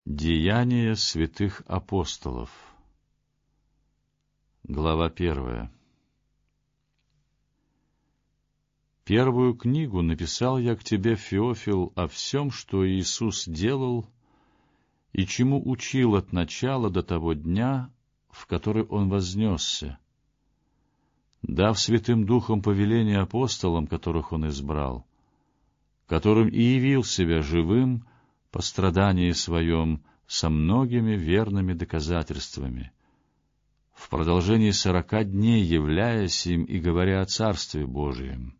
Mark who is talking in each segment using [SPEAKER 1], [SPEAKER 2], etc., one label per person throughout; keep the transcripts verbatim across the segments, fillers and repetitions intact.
[SPEAKER 1] Деяния святых апостолов. Глава первая. Первую книгу написал я к тебе, Феофил, о всем, что Иисус делал и чему учил от начала до того дня, в который Он вознесся, дав Святым Духом повеление апостолам, которых Он избрал, которым и явил себя живым по страдании Своем со многими верными доказательствами, в продолжении сорока дней являясь им и говоря о Царстве Божием.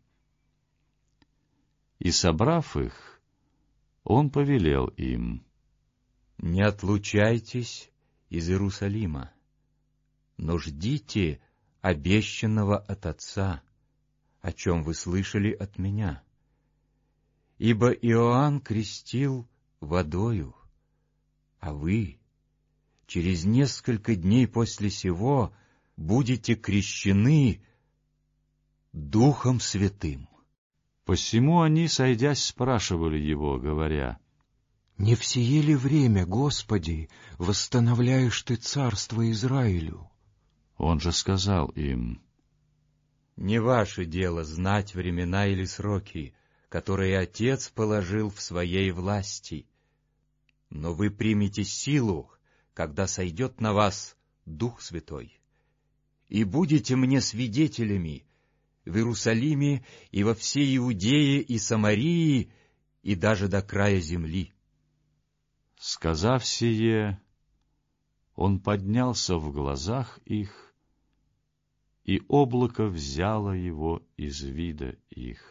[SPEAKER 1] И, собрав их, Он повелел им:
[SPEAKER 2] «Не отлучайтесь из Иерусалима, но ждите обещанного от Отца, о чем вы слышали от Меня. Ибо Иоанн крестил водою, а вы через несколько дней после сего будете крещены Духом Святым».
[SPEAKER 1] Посему они, сойдясь, спрашивали Его, говоря:
[SPEAKER 3] «Не в сие ли время, Господи, восстановляешь Ты царство Израилю?»
[SPEAKER 1] Он же сказал им:
[SPEAKER 2] «Не ваше дело знать времена или сроки, которые Отец положил в Своей власти, но вы примете силу, когда сойдет на вас Дух Святой, и будете мне свидетелями в Иерусалиме и во всей Иудее и Самарии, и даже до края земли».
[SPEAKER 1] Сказав сие, Он поднялся в глазах их, и облако взяло Его из вида их.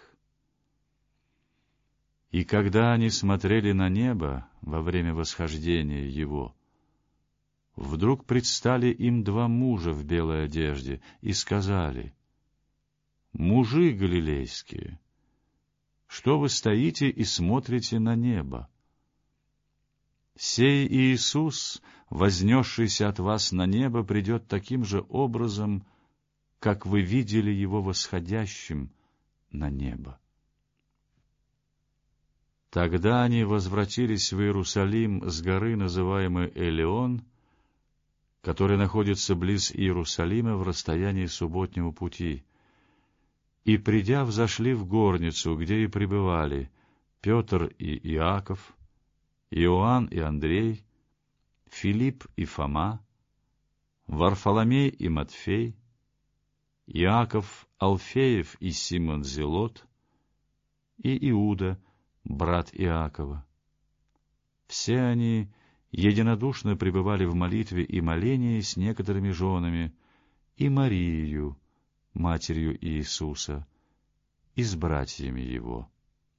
[SPEAKER 1] И когда они смотрели на небо во время восхождения Его, вдруг предстали им два мужа в белой одежде и сказали: «Мужи галилейские, что вы стоите и смотрите на небо? Сей Иисус, вознесшийся от вас на небо, придет таким же образом, как вы видели Его восходящим на небо». Тогда они возвратились в Иерусалим с горы, называемой Элеон, которая находится близ Иерусалима в расстоянии субботнего пути, и, придя, взошли в горницу, где и пребывали Петр и Иаков, Иоанн и Андрей, Филипп и Фома, Варфоломей и Матфей, Иаков Алфеев и Симон Зелот, и Иуда, брат Иакова. Все они единодушно пребывали в молитве и молении с некоторыми женами, и Марией, матерью Иисуса, и с братьями Его.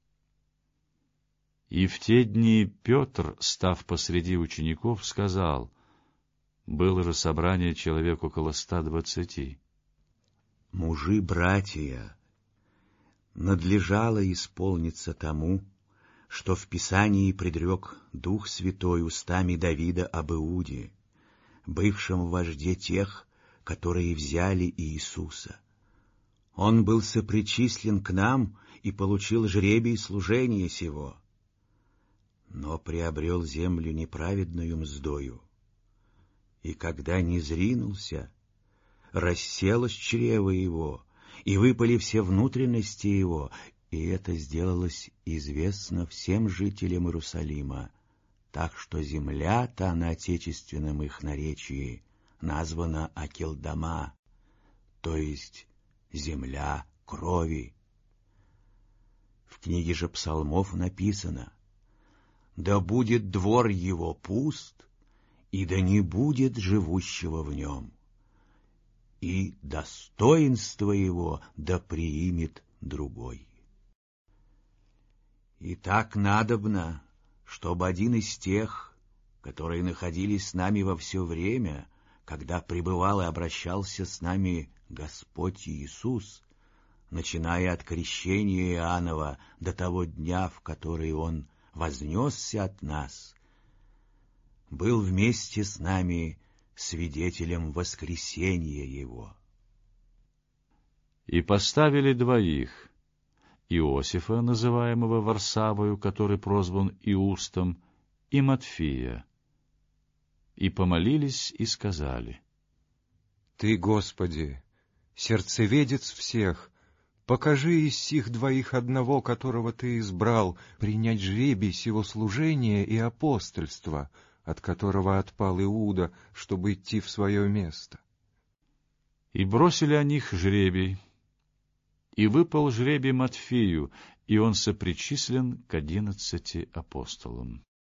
[SPEAKER 1] И в те дни Петр, став посреди учеников, сказал: было же собрание человек около ста двадцати.
[SPEAKER 4] «Мужи, братья, надлежало исполниться тому, что в Писании предрек Дух Святой устами Давида об Иуде, бывшем вожде тех, которые взяли Иисуса. Он был сопричислен к нам и получил жребий служения сего, но приобрел землю неправедную мздою. И когда низринулся, расселось чрево его, и выпали все внутренности его, и это сделалось известно всем жителям Иерусалима, так что земля-то на отечественном их наречии названа Акелдама, то есть земля крови. В книге же псалмов написано: «Да будет двор его пуст, и да не будет живущего в нем, и достоинство его да приимет другой». И так надобно, чтобы один из тех, которые находились с нами во все время, когда пребывал и обращался с нами Господь Иисус, начиная от крещения Иоаннова до того дня, в который Он вознесся от нас, был вместе с нами свидетелем воскресения Его.
[SPEAKER 1] И поставили двоих: Иосифа, называемого Варсавою, который прозван Иустом, и Матфия, и помолились и сказали:
[SPEAKER 3] Ты, Господи, сердцеведец всех, покажи из сих двоих одного, которого Ты избрал, принять жребий сего служения и апостольства, от которого отпал Иуда, чтобы идти в свое место.
[SPEAKER 1] И бросили о них жребий. И выпал жребий Матфею, и он сопричислен к одиннадцати апостолам.